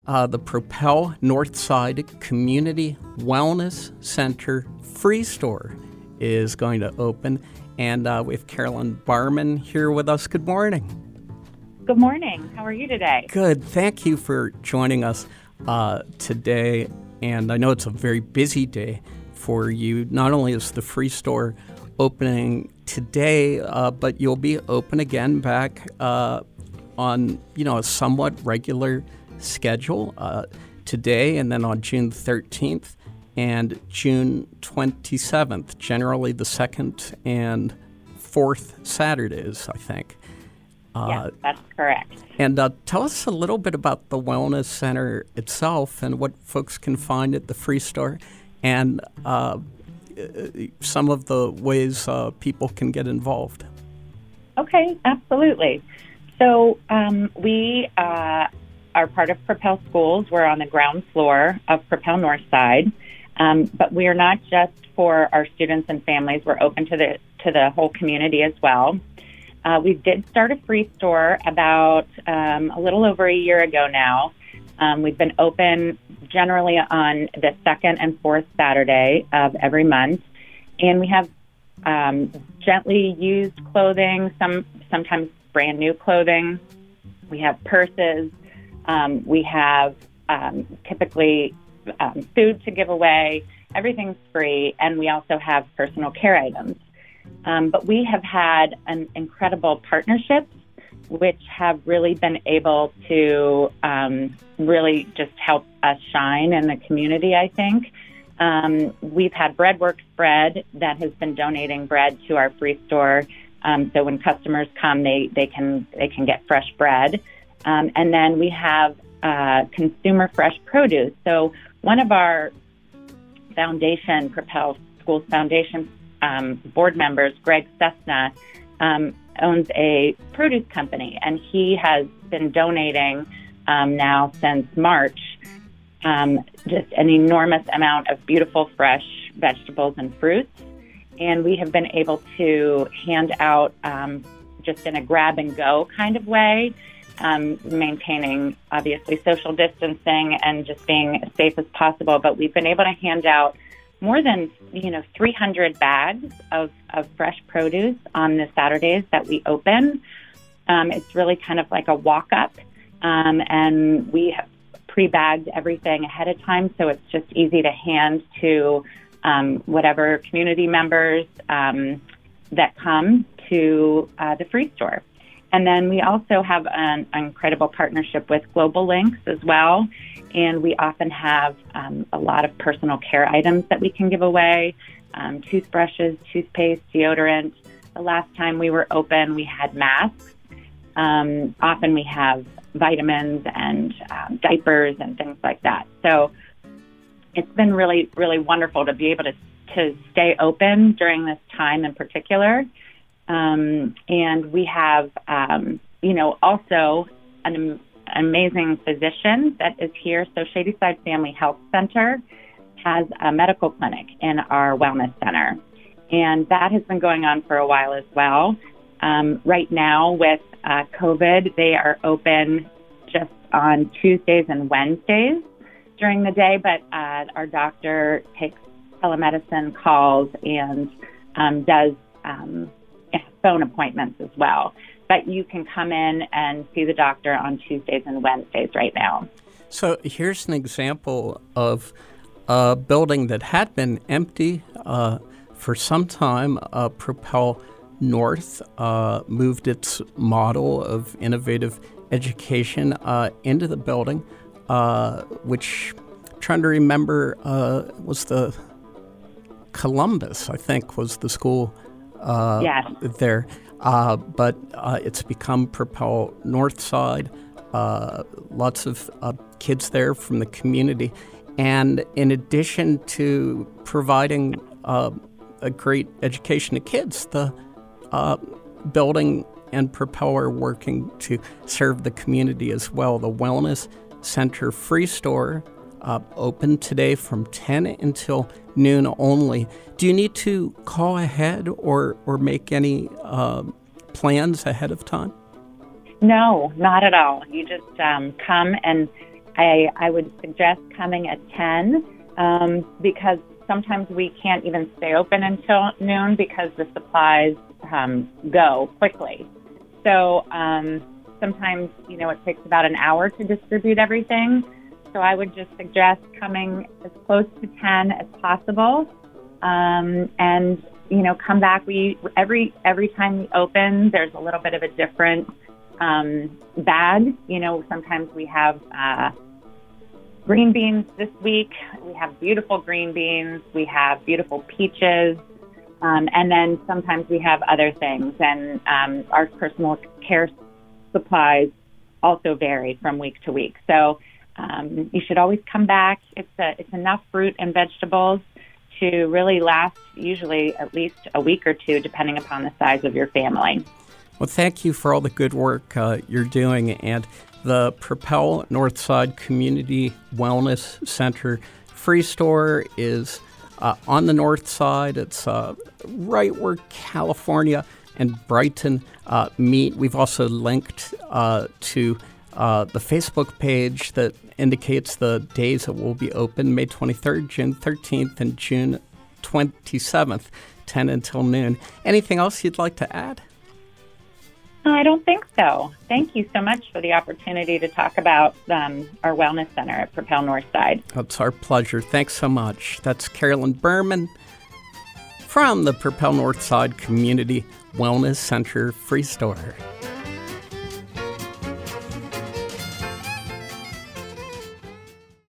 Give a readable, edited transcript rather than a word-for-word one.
the Propel Northside Community Wellness Center Free Store is going to open. And we have Carolyn Barman here with us. Good morning. Good morning. How are you today? Good. Thank you for joining us today. And I know it's a very busy day for you. Not only is the Free Store opening today, but you'll be open again back on, a somewhat regular schedule today and then on June 13th and June 27th, generally the second and fourth Saturdays, I think. Yes, that's correct. And tell us a little bit about the Wellness Center itself and what folks can find at the Free Store and some of the ways people can get involved. Okay, absolutely. So we are part of Propel Schools. We're on the ground floor of Propel Northside, but we are not just for our students and families. We're open to the whole community as well. We did start a Free Store about a little over a year ago now. We've been open generally on the second and fourth Saturday of every month, and we have gently used clothing, sometimes brand new clothing. We have purses. We have typically food to give away. Everything's free, and we also have personal care items. But we have had an incredible partnerships, which have really been able to really just help us shine in the community, I think. We've had Breadworks Bread that has been donating bread to our Free Store. So when customers come, they can get fresh bread. And then we have Consumer Fresh Produce. So one of our foundation, Propel Schools Foundation board members, Greg Cessna, owns a produce company, and he has been donating now since March just an enormous amount of beautiful fresh vegetables and fruits. And we have been able to hand out just in a grab-and-go kind of way, maintaining, obviously, social distancing and just being as safe as possible. But we've been able to hand out more than 300 bags of fresh produce on the Saturdays that we open. It's really kind of like a walk-up, and we have pre-bagged everything ahead of time, so it's just easy to hand to whatever community members that come to the Free Store. And then we also have an incredible partnership with Global Links as well. And we often have a lot of personal care items that we can give away, toothbrushes, toothpaste, deodorant. The last time we were open, we had masks. Often we have vitamins and diapers and things like that. So it's been really, really wonderful to be able to stay open during this time in particular. And we have, also an amazing physician that is here. So Shadyside Family Health Center has a medical clinic in our wellness center. And that has been going on for a while as well. Right now with COVID, they are open just on Tuesdays and Wednesdays during the day, but our doctor takes telemedicine calls and does phone appointments as well. But you can come in and see the doctor on Tuesdays and Wednesdays right now. So here's an example of a building that had been empty for some time. Propel North moved its model of innovative education into the building, which, I'm trying to remember, was the Columbus, I think, was the school yes. there. But it's become Propel Northside. Lots of kids there from the community. And in addition to providing a great education to kids, the building and Propel are working to serve the community as well. The Wellness Center Free Store open today from 10 until noon only. Do you need to call ahead or make any plans ahead of time? No, not at all. You just come and I would suggest coming at 10 because sometimes we can't even stay open until noon because the supplies go quickly. So sometimes, it takes about an hour to distribute everything. So I would just suggest coming as close to 10 as possible. And, come back. Every time we open, there's a little bit of a different bag. Sometimes we have green beans this week. We have beautiful green beans. We have beautiful peaches. And then sometimes we have other things. And our personal care supplies also vary from week to week. So you should always come back. It's enough fruit and vegetables to really last usually at least a week or two, depending upon the size of your family. Well, thank you for all the good work you're doing. And the Propel Northside Community Wellness Center Free Store is on the north side. It's right where California and Brighton meet. We've also linked to the Facebook page that indicates the days that will be open, May 23rd, June 13th, and June 27th, 10 until noon. Anything else you'd like to add? I don't think so. Thank you so much for the opportunity to talk about our wellness center at Propel Northside. It's our pleasure. Thanks so much. That's Carolyn Berman from the Propel Northside Community Wellness Center Free Store.